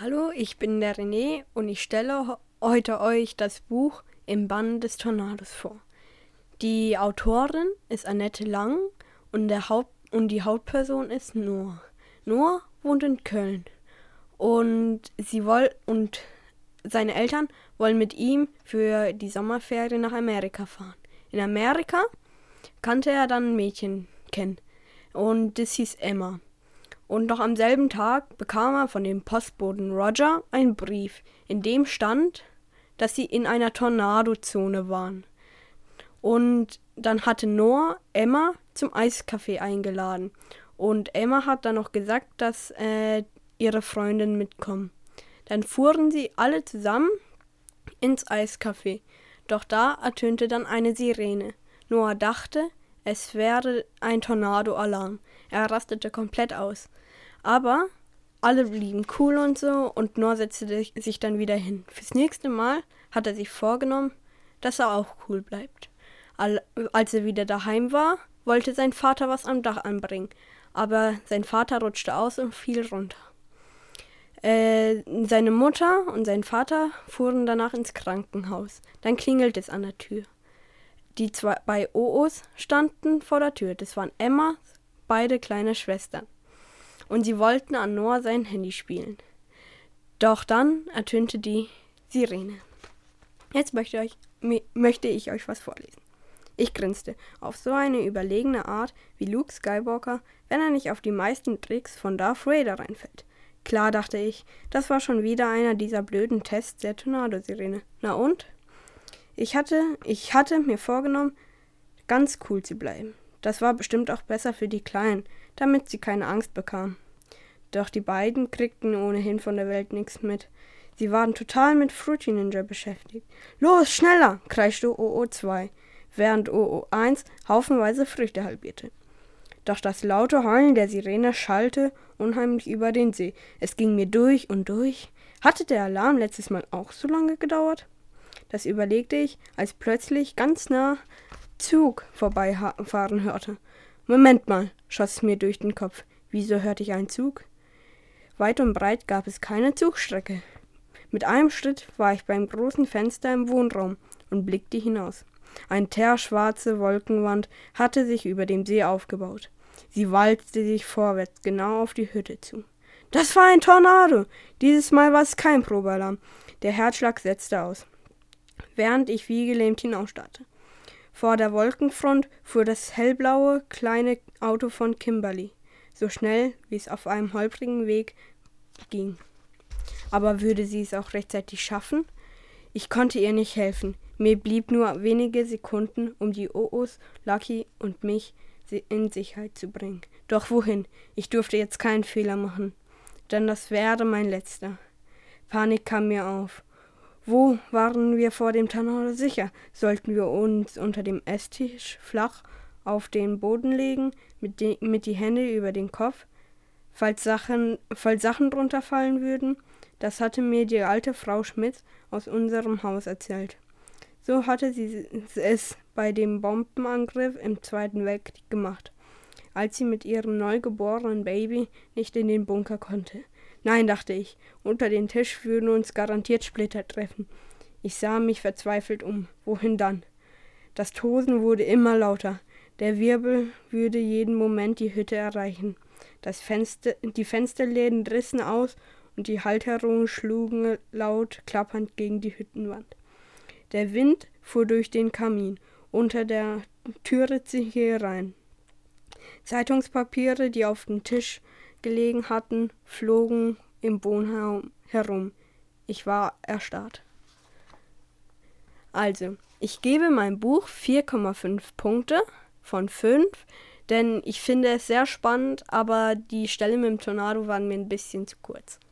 Hallo, ich bin der René und ich stelle heute euch das Buch Im Bann des Tornados vor. Die Autorin ist Annette Lang und die Hauptperson ist Noah. Noah wohnt in Köln und seine Eltern wollen mit ihm für die Sommerferien nach Amerika fahren. In Amerika kannte er dann ein Mädchen kennen und das hieß Emma. Und noch am selben Tag bekam er von dem Postboten Roger einen Brief, in dem stand, dass sie in einer Tornadozone waren. Und dann hatte Noah Emma zum Eiscafé eingeladen. Und Emma hat dann noch gesagt, dass ihre Freundin mitkommen. Dann fuhren sie alle zusammen ins Eiscafé. Doch da ertönte dann eine Sirene. Noah dachte, es wäre ein Tornado-Alarm. Er rastete komplett aus. Aber alle blieben cool und so und Noah setzte sich dann wieder hin. Fürs nächste Mal hat er sich vorgenommen, dass er auch cool bleibt. Als er wieder daheim war, wollte sein Vater was am Dach anbringen. Aber sein Vater rutschte aus und fiel runter. Seine Mutter und sein Vater fuhren danach ins Krankenhaus. Dann klingelte es an der Tür. Die zwei OOs standen vor der Tür. Das waren Emmas beide kleine Schwestern. Und sie wollten an Noah sein Handy spielen. Doch dann ertönte die Sirene. Jetzt möchte ich euch was vorlesen. Ich grinste auf so eine überlegene Art wie Luke Skywalker, wenn er nicht auf die meisten Tricks von Darth Vader reinfällt. Klar, dachte ich, das war schon wieder einer dieser blöden Tests der Tornado-Sirene. Na und? Ich hatte mir vorgenommen, ganz cool zu bleiben. Das war bestimmt auch besser für die Kleinen, damit sie keine Angst bekamen. Doch die beiden kriegten ohnehin von der Welt nichts mit. Sie waren total mit Fruity Ninja beschäftigt. »Los, schneller!« kreischte OO2, während OO1 haufenweise Früchte halbierte. Doch das laute Heulen der Sirene schallte unheimlich über den See. Es ging mir durch und durch. Hatte der Alarm letztes Mal auch so lange gedauert? Das überlegte ich, als plötzlich ganz nah Zug vorbeifahren hörte. Moment mal, schoss es mir durch den Kopf. Wieso hörte ich einen Zug? Weit und breit gab es keine Zugstrecke. Mit einem Schritt war ich beim großen Fenster im Wohnraum und blickte hinaus. Eine teerschwarze Wolkenwand hatte sich über dem See aufgebaut. Sie walzte sich vorwärts, genau auf die Hütte zu. Das war ein Tornado! Dieses Mal war es kein Probealarm. Der Herzschlag setzte aus, während ich wie gelähmt hinausstarrte. Vor der Wolkenfront fuhr das hellblaue, kleine Auto von Kimberly, so schnell, wie es auf einem holprigen Weg ging. Aber würde sie es auch rechtzeitig schaffen? Ich konnte ihr nicht helfen. Mir blieb nur wenige Sekunden, um die OOs, Lucky und mich in Sicherheit zu bringen. Doch wohin? Ich durfte jetzt keinen Fehler machen, denn das wäre mein letzter. Panik kam mir auf. Wo waren wir vor dem Tornado sicher? Sollten wir uns unter dem Esstisch flach auf den Boden legen, mit die Hände über den Kopf, falls Sachen drunter fallen würden? Das hatte mir die alte Frau Schmitz aus unserem Haus erzählt. So hatte sie es bei dem Bombenangriff im Zweiten Weltkrieg gemacht, als sie mit ihrem neugeborenen Baby nicht in den Bunker konnte. Nein, dachte ich, unter den Tisch würden uns garantiert Splitter treffen. Ich sah mich verzweifelt um. Wohin dann? Das Tosen wurde immer lauter. Der Wirbel würde jeden Moment die Hütte erreichen. Die Fensterläden rissen aus und die Halterungen schlugen laut klappernd gegen die Hüttenwand. Der Wind fuhr durch den Kamin, unter der Türritze herein. Zeitungspapiere, die auf dem Tisch gelegen hatten, flogen im Wohnraum herum. Ich war erstarrt. Also, ich gebe meinem Buch 4,5 Punkte von 5, denn ich finde es sehr spannend, aber die Stelle mit dem Tornado waren mir ein bisschen zu kurz.